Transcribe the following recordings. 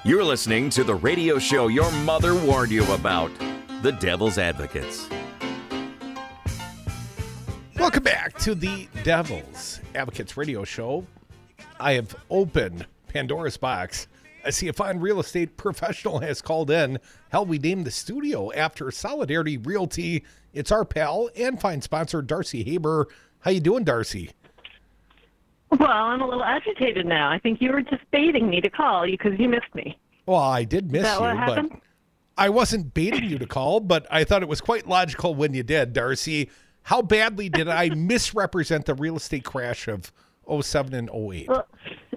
You're listening to the radio show your mother warned you about, The Devil's Advocates. Welcome back to the Devil's Advocates radio show. I have opened Pandora's box. I see a fine real estate professional has called in. Hell, we named the studio after Solidarity Realty. It's our pal and fine sponsor, Darcy Haber. How you doing, Darcy? Well, I'm a little agitated now. I think you were just baiting me to call you because you missed me. Well, I did miss you, but I wasn't baiting you to call, but I thought it was quite logical when you did, Darcy. How badly did I misrepresent the real estate crash of 07 and 08? Well,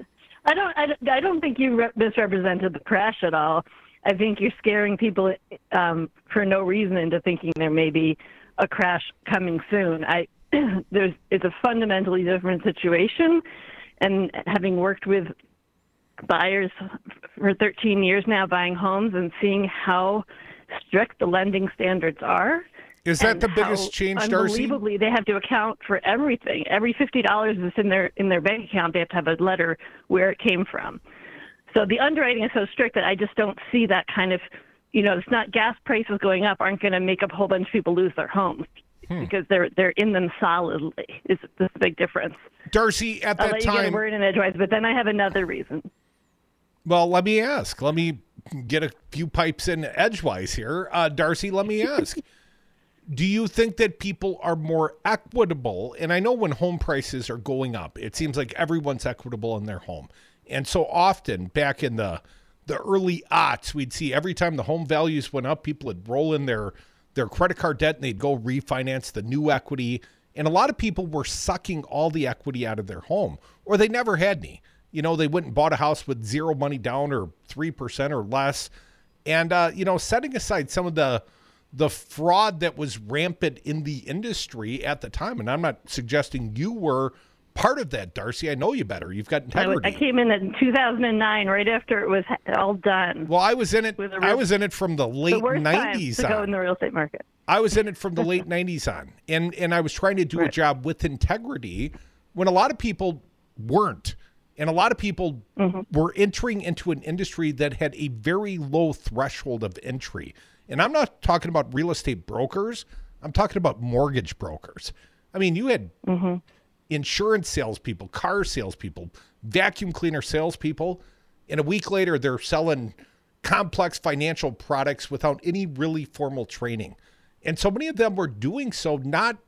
I don't think you misrepresented the crash at all. I think you're scaring people for no reason into thinking there may be a crash coming soon. It's a fundamentally different situation, and having worked with buyers for 13 years now, buying homes and seeing how strict the lending standards are. Is that the biggest change, Darcy? Unbelievably, they have to account for everything. Every $50 that's in their bank account, they have to have a letter where it came from. So the underwriting is so strict that I just don't see that kind of, it's not gas prices going up aren't going to make a whole bunch of people lose their homes. Because they're in them solidly. It's a big difference. Darcy, at that I'll let you time, get a word in edgewise, but then I have another reason. Well, let me ask. Let me get a few pipes in edgewise here. Darcy, let me ask. Do you think that people are more equitable? And I know when home prices are going up, it seems like everyone's equitable in their home. And so often back in the early aughts, we'd see every time the home values went up, people would roll in their credit card debt and they'd go refinance the new equity. And a lot of people were sucking all the equity out of their home, or they never had any. They went and bought a house with zero money down or 3% or less. And, setting aside some of the fraud that was rampant in the industry at the time, and I'm not suggesting you were part of that, Darcy. I know you better. You've got integrity. I came in 2009, right after it was all done. Well, I was in it. I was in it from the late '90s to go in the real estate market. I was in it from the late '90s on, and I was trying to do a job with integrity when a lot of people weren't, and a lot of people were entering into an industry that had a very low threshold of entry. And I'm not talking about real estate brokers. I'm talking about mortgage brokers. I mean, you had insurance salespeople, car salespeople, vacuum cleaner salespeople, and a week later they're selling complex financial products without any really formal training. And so many of them were doing so not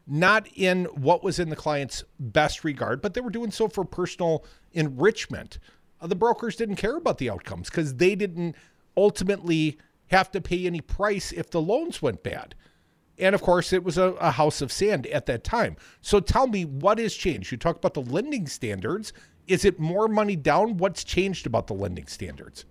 in what was in the client's best regard, but they were doing so for personal enrichment. The brokers didn't care about the outcomes because they didn't ultimately have to pay any price if the loans went bad. And of course, it was a house of sand at that time. So tell me, what has changed? You talk about the lending standards. Is it more money down? What's changed about the lending standards?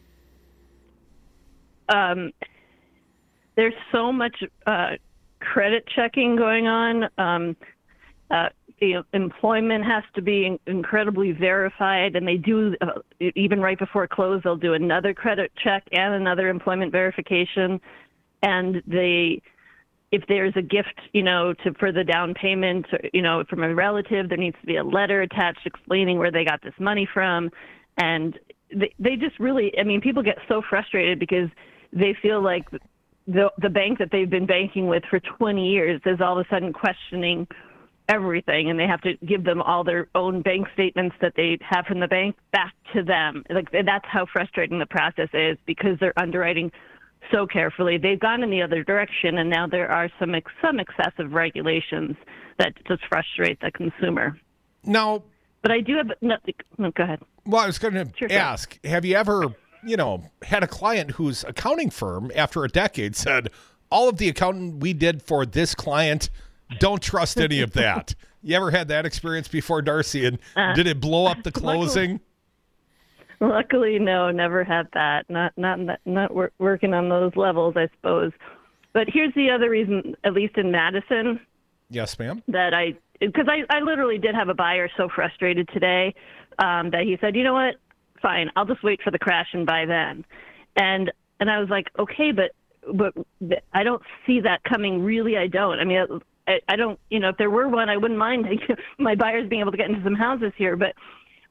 There's so much credit checking going on. The employment has to be incredibly verified, and they do, even right before close, they'll do another credit check and another employment verification. And if there's a gift, for the down payment, from a relative, there needs to be a letter attached explaining where they got this money from. And they just really, people get so frustrated because they feel like the bank that they've been banking with for 20 years is all of a sudden questioning everything, and they have to give them all their own bank statements that they have from the bank back to them. That's how frustrating the process is because they're underwriting so carefully. They've gone in the other direction, and now there are some excessive regulations that just frustrate the consumer. Now, but I do have no, go ahead. Well, I was going to ask, have you ever, had a client whose accounting firm after a decade said, all of the accounting we did for this client, don't trust any of that? You ever had that experience before, Darcy? And did it blow up the closing? Luckily, no, never had that. Not working on those levels, I suppose. But here's the other reason, at least in Madison. Yes, ma'am. Because I literally did have a buyer so frustrated today that he said, you know what, fine, I'll just wait for the crash and buy then. And I was like, okay, but I don't see that coming. Really, I don't. I don't, if there were one, I wouldn't mind my buyers being able to get into some houses here. But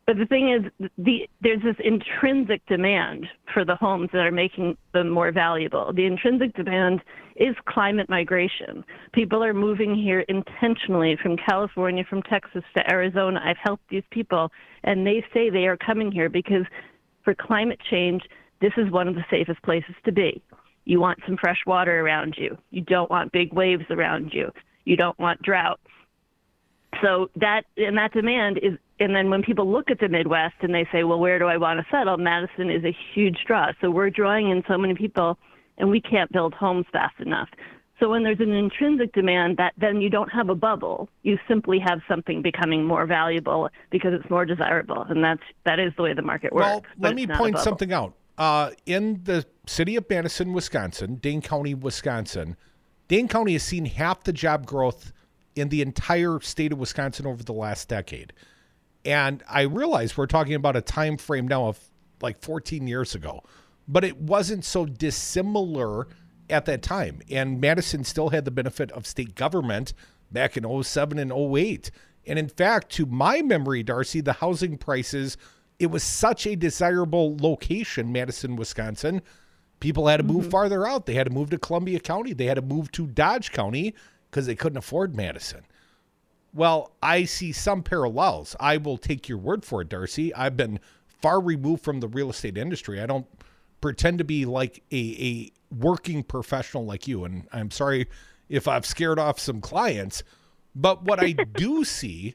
But the thing is, there's this intrinsic demand for the homes that are making them more valuable. The intrinsic demand is climate migration. People are moving here intentionally from California, from Texas to Arizona. I've helped these people, and they say they are coming here because for climate change, this is one of the safest places to be. You want some fresh water around you. You don't want big waves around you. You don't want drought. So that demand is, and then when people look at the Midwest and they say, well, where do I want to settle? Madison is a huge draw. So we're drawing in so many people, and we can't build homes fast enough. So when there's an intrinsic demand, that then you don't have a bubble. You simply have something becoming more valuable because it's more desirable, and that is the way the market works. Well, let me point something out. In the city of Madison, Wisconsin, Dane County, Wisconsin, Dane County has seen half the job growth in the entire state of Wisconsin over the last decade. And I realize we're talking about a time frame now of like 14 years ago, but it wasn't so dissimilar at that time. And Madison still had the benefit of state government back in 07 and 08. And in fact, to my memory, Darcy, the housing prices, it was such a desirable location, Madison, Wisconsin. People had to move farther out. They had to move to Columbia County. They had to move to Dodge County because they couldn't afford Madison. Well, I see some parallels. I will take your word for it, Darcy. I've been far removed from the real estate industry. I don't pretend to be like a working professional like you, and I'm sorry if I've scared off some clients. But what I do see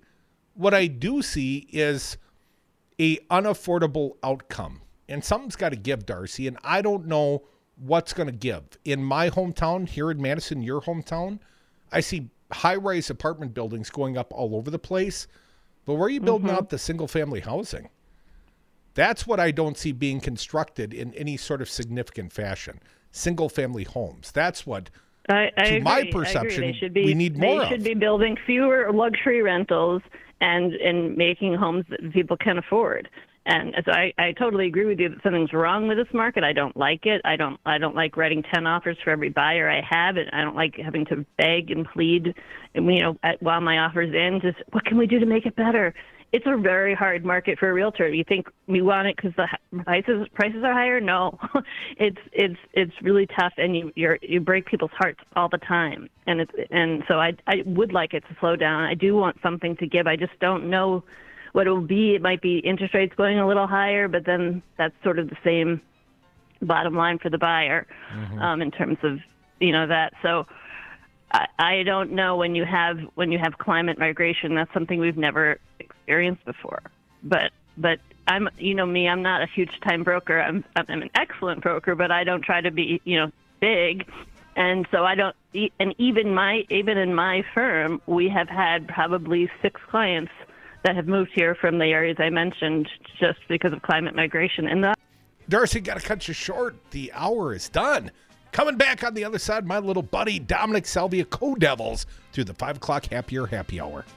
is a unaffordable outcome. And something's got to give, Darcy, and I don't know what's going to give. In my hometown, here in Madison, your hometown, I see high-rise apartment buildings going up all over the place. But where are you building out the single-family housing? That's what I don't see being constructed in any sort of significant fashion. Single-family homes. That's what, to agree. My perception, we need more of. They should be building fewer luxury rentals and making homes that people can afford. And so I totally agree with you that something's wrong with this market. I don't like it. I don't like writing 10 offers for every buyer I have, and I don't like having to beg and plead, and while my offer's in, just what can we do to make it better? It's a very hard market for a realtor. You think we want it because the prices are higher? No, it's really tough, and you break people's hearts all the time. And so I would like it to slow down. I do want something to give. I just don't know what it will be. It might be interest rates going a little higher, but then that's sort of the same bottom line for the buyer in terms of that. So I don't know when you have climate migration. That's something we've never experienced before. But I'm me. I'm not a huge time broker. I'm an excellent broker, but I don't try to be big. And so I don't. And even in my firm, we have had probably 6 clients that have moved here from the areas I mentioned just because of climate migration. And Darcy, got to cut you short. The hour is done. Coming back on the other side, my little buddy, Dominic Salvia, Co-Devils, through the 5 o'clock happy hour.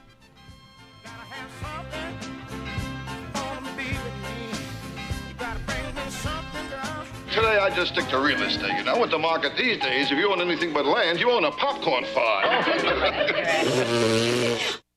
Today, I just stick to real estate. With the market these days, if you own anything but land, you own a popcorn farm.